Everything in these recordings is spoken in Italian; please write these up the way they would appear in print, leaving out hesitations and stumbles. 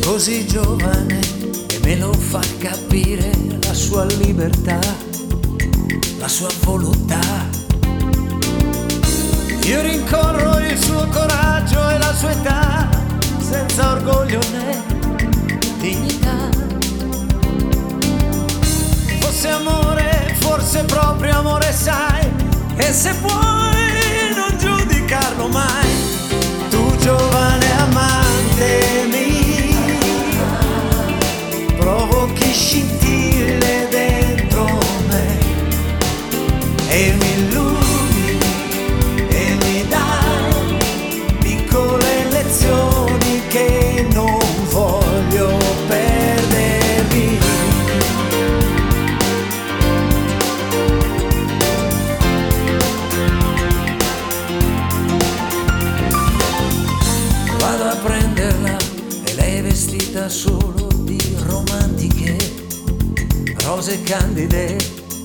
così giovane e me lo fa capire la sua libertà, la sua volontà. Io rincorro il suo coraggio e la sua età, senza orgoglio né dignità. Fosse amore, forse proprio amore, sai, e se puoi non giudicarlo mai, tu giovane amante mio, provochi scintille dentro me e mi illumini e mi dai piccole lezioni che non voglio perdermi. Vado a prenderla e lei è vestita solo di romantiche rose candide.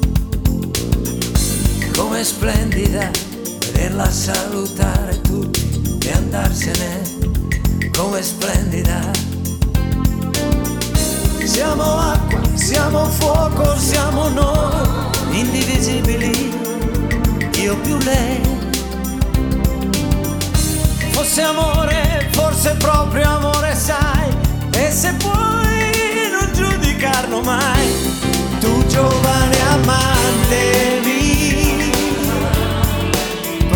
Com'è splendida vederla salutare tutti e andarsene, com'è splendida. Siamo acqua, siamo fuoco, siamo noi, indivisibili, io più lei. Fosse amore, forse proprio amore, sai, e se puoi non giudicarlo mai, tu giovane amante mio,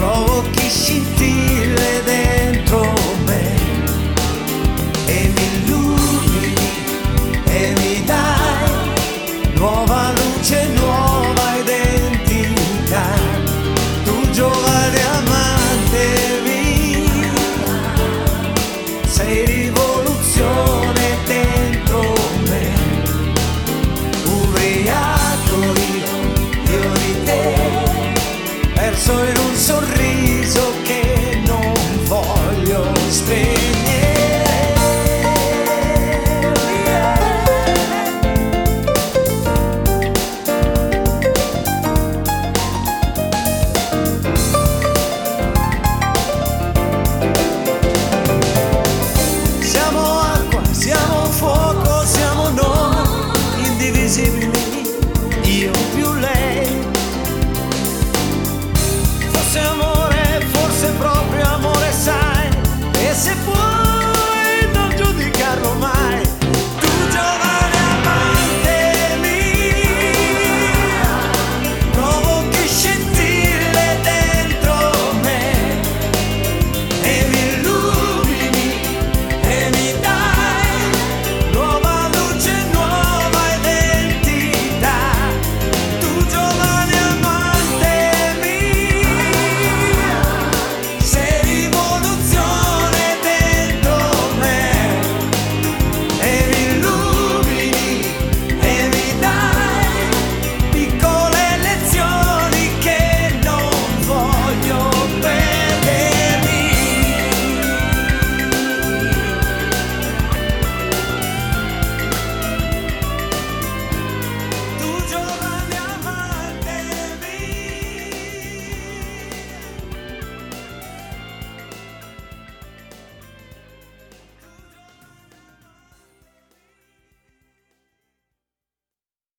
provochi scintille dentro me e mi